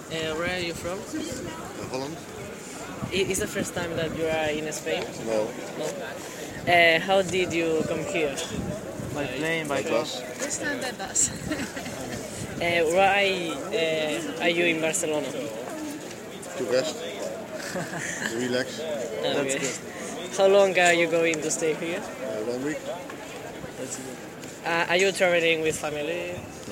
Where are you from? Holland? Is the first time that you are in Spain? No. No. How did you come here? By plane, by By car. bus? This time by bus. Why are you in Barcelona? To rest? To relax? Okay. How long are you going to stay here? 1 week? That's good. Are you traveling with family? No.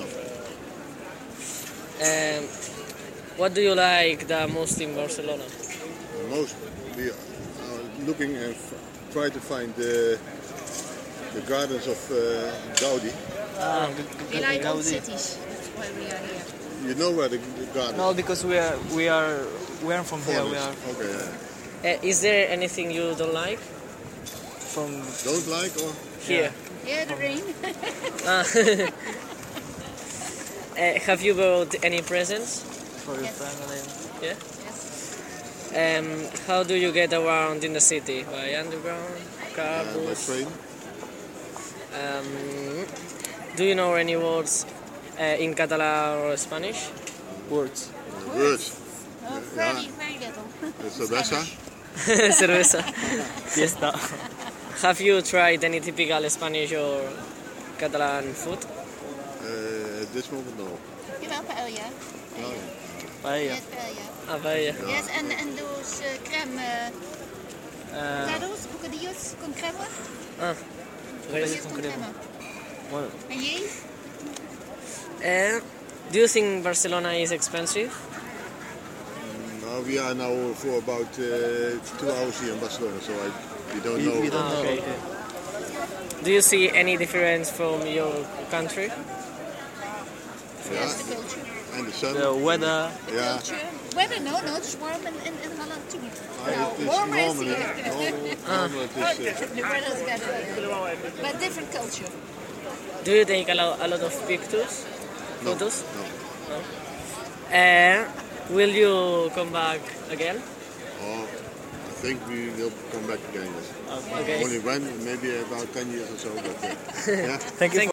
What do you like the most in Barcelona? Most we are looking and try to find the gardens of Gaudi. We like old Gaudi. cities. That's why we are here. You know where the garden No, because we aren't from here. We are Okay, yeah. Is there anything you don't like from Don't like or? here? Yeah, the rain. Have you bought any presents? for your Yes. family. Yeah. Yes. How do you get around in the city? By underground, car, By bus? train? Do you know any words in Catalan or Spanish? Words. Words. Oh, very, very little. Cerveza? Cerveza. Fiesta. Have you tried any typical Spanish or Catalan food? At this moment, no. Jawel, paella. No. Paella. Yes, paella. Ah, paella. Yes, and those crème. Lados, bocadillos con crema. Ah, Bocadillos con con crema. crema. Well, En jij? do you think Barcelona is expensive? No, we are now for about 2 hours here in Barcelona, so we don't know. we don't know. okay. Okay. Do you see any difference from your country? Yeah, Yes, the culture. and the sun. The weather. Yeah. Culture. Weather, no, it's warm in Holland too. It is warmer is normally, here. normal it is, The weather is better here. But different culture. Do you take a lot of pictures? no, Photos? no. Will you come back again? Oh, I think we will come back again. Yes. Okay. Only when, maybe about 10 years or so. But, yeah. Thank you.